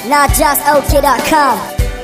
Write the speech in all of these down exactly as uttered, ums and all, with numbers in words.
not just okay dot com.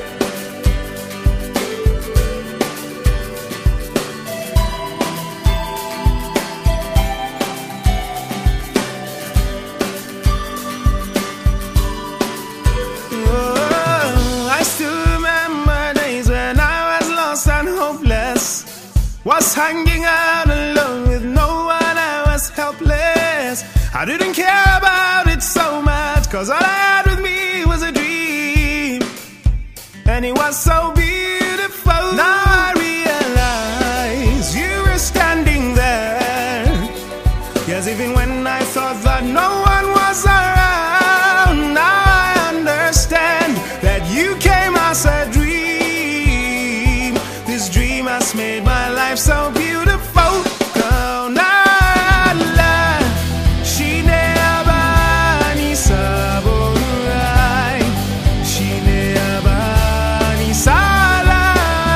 Was hanging out alone with no one, I was helpless. I didn't care about it so much, cause all I had with me was a dream. And it was so beautiful. Now I realize you were standing there. Yes, even when I thought that no one was around, now I understand that you came as a dream. This dream has made my life so beautiful. Oh, Nala, Shine Abani Saburai, Shine Abani Sala,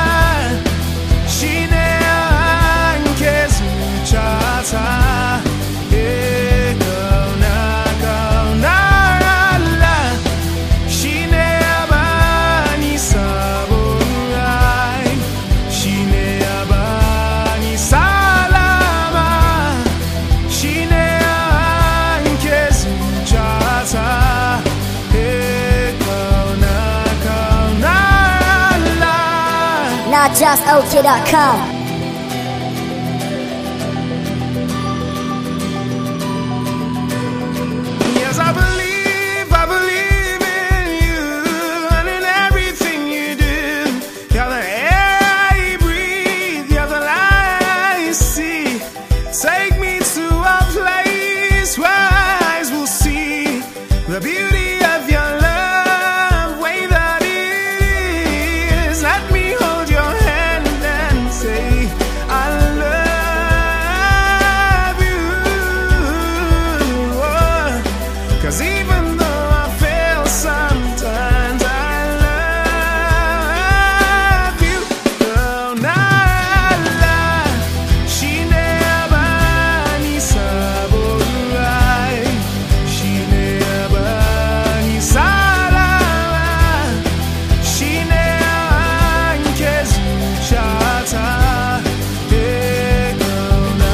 Shine Ankezu Chata, Ekona Kaunala, Shine Abani Saburai, Shine Abani Salama, Shine Ankezu Chata, Ekona Kaunala. not just okay dot com. Yes, I believe, I believe in you and in everything you do. You're the air I breathe, you're the light I see. Take me to a place where eyes will see the beauty of your love, way that it is. Let me hold your hand and say, I love you. Oh, cause even though I fail sometimes, I love you. Oh, Nala, Shine Abani Saburai, Shine Abani Salama, Shine Ankezu Chata, Ekona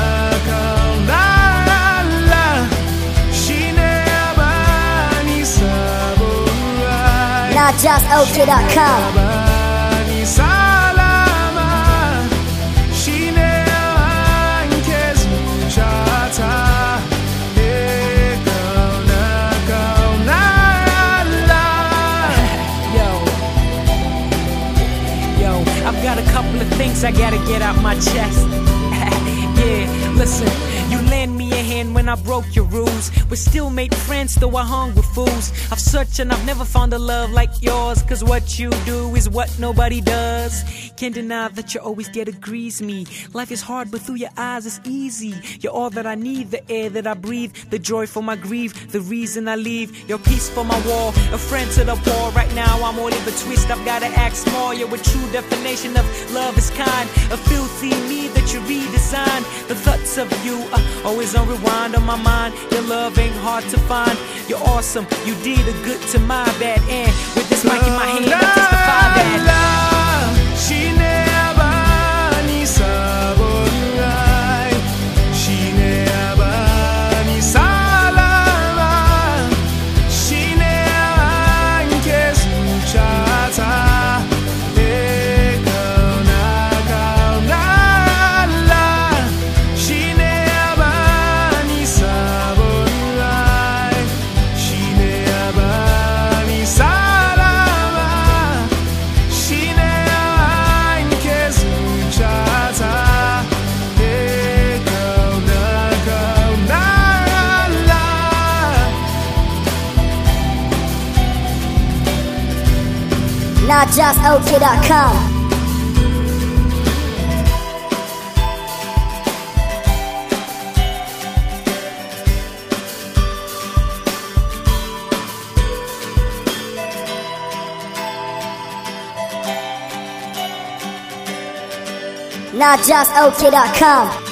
Kaunala, Shine Abani Saburai, not just okay dot com. Abani Salama, Shine Ankezu Chata, Ekona Kaunala. Yo, yo, I've got a couple of things I gotta get out my chest. Yeah, listen, you lend me a hand when I broke your rules. We still made friends, though I hung with fools. I've searched and I've never found a love like yours. Cause what you do is what nobody does. Can't deny that you always there to grease me. Life is hard, but through your eyes it's easy. You're all that I need, the air that I breathe, the joy for my grief, the reason I leave. Your peace for my war, a friend to the poor. Right now I'm all in the twist, I've gotta ask more. You're a true definition of love is kind, a filthy me that you redesign. The thoughts of you are always on rewind on my mind. Your love ain't hard to find. You're awesome, you did a good to my bad. And with this mic in my hand, I testify that Shine Abani Saburai, Shine Abani Salama, Shine Ankezu Chata, Ekona Kaunala, Shine Abani Saburai, Shine Abani Salama, Shine Ankezu Chata, Ekona Kaunala. not just okay dot com. not just okay dot com.